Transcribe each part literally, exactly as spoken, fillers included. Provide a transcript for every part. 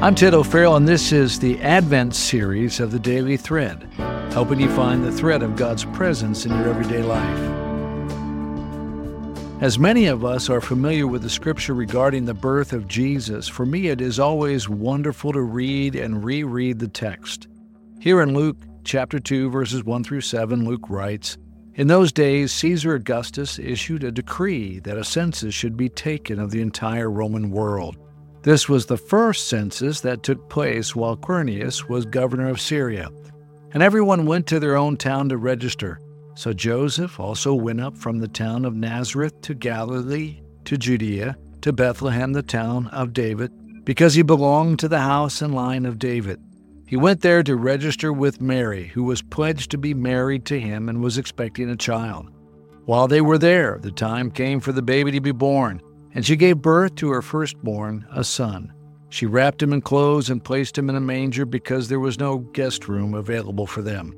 I'm Ted O'Farrell, and this is the Advent series of the Daily Thread, helping you find the thread of God's presence in your everyday life. As many of us are familiar with the scripture regarding the birth of Jesus, for me it is always wonderful to read and reread the text. Here in Luke chapter two, verses one through seven, Luke writes, "In those days Caesar Augustus issued a decree that a census should be taken of the entire Roman world. This was the first census that took place while Quirinius was governor of Syria, and everyone went to their own town to register. So Joseph also went up from the town of Nazareth to Galilee, to Judea, to Bethlehem, the town of David, because he belonged to the house and line of David. He went there to register with Mary, who was pledged to be married to him and was expecting a child. While they were there, the time came for the baby to be born, and she gave birth to her firstborn, a son. She wrapped him in clothes and placed him in a manger because there was no guest room available for them."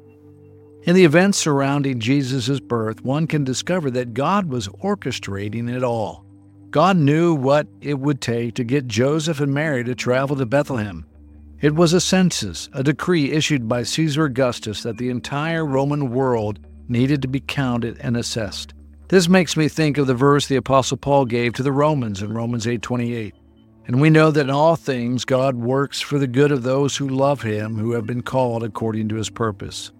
In the events surrounding Jesus' birth, one can discover that God was orchestrating it all. God knew what it would take to get Joseph and Mary to travel to Bethlehem. It was a census, a decree issued by Caesar Augustus that the entire Roman world needed to be counted and assessed. This makes me think of the verse the Apostle Paul gave to the Romans in Romans eight twenty-eight. "And we know that in all things God works for the good of those who love him, who have been called according to his purpose."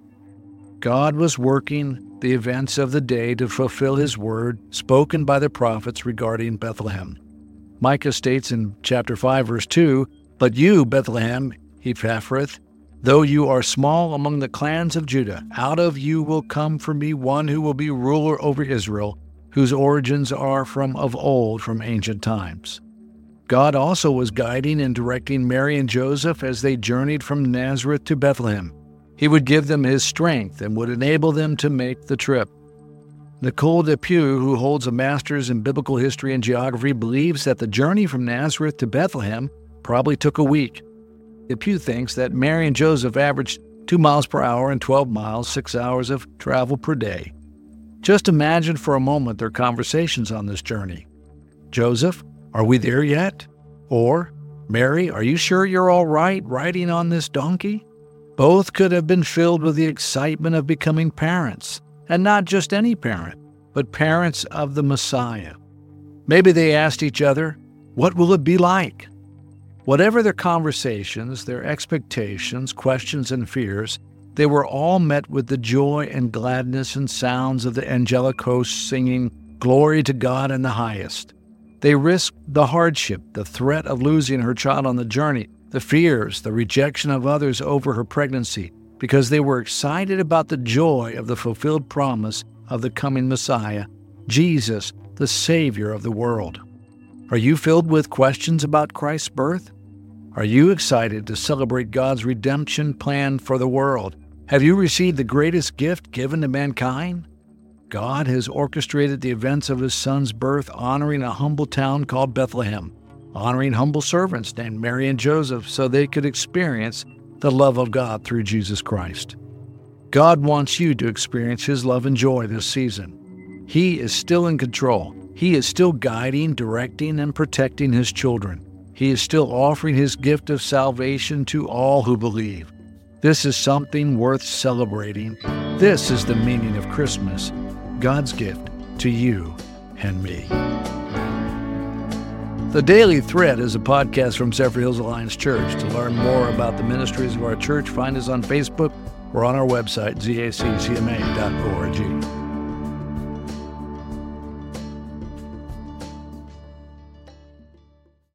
God was working the events of the day to fulfill his word spoken by the prophets regarding Bethlehem. Micah states in chapter five, verse two, "But you, Bethlehem Ephrathah, though you are small among the clans of Judah, out of you will come for me one who will be ruler over Israel, whose origins are from of old, from ancient times." God also was guiding and directing Mary and Joseph as they journeyed from Nazareth to Bethlehem. He would give them his strength and would enable them to make the trip. Nicole Depew, who holds a master's in biblical history and geography, believes that the journey from Nazareth to Bethlehem probably took a week. Depew thinks that Mary and Joseph averaged two miles per hour and twelve miles, six hours of travel per day. Just imagine for a moment their conversations on this journey. "Joseph, are we there yet?" Or, "Mary, are you sure you're all right riding on this donkey?" Both could have been filled with the excitement of becoming parents, and not just any parent, but parents of the Messiah. Maybe they asked each other, "What will it be like?" Whatever their conversations, their expectations, questions, and fears, they were all met with the joy and gladness and sounds of the angelic hosts singing, "Glory to God in the highest." They risked the hardship, the threat of losing her child on the journey, the fears, the rejection of others over her pregnancy, because they were excited about the joy of the fulfilled promise of the coming Messiah, Jesus, the Savior of the world. Are you filled with questions about Christ's birth? Are you excited to celebrate God's redemption plan for the world? Have you received the greatest gift given to mankind? God has orchestrated the events of his son's birth, honoring a humble town called Bethlehem, honoring humble servants named Mary and Joseph so they could experience the love of God through Jesus Christ. God wants you to experience his love and joy this season. He is still in control. He is still guiding, directing, and protecting his children. He is still offering his gift of salvation to all who believe. This is something worth celebrating. This is the meaning of Christmas, God's gift to you and me. The Daily Thread is a podcast from Zephyr Hills Alliance Church. To learn more about the ministries of our church, find us on Facebook or on our website, Z A C C M A dot org.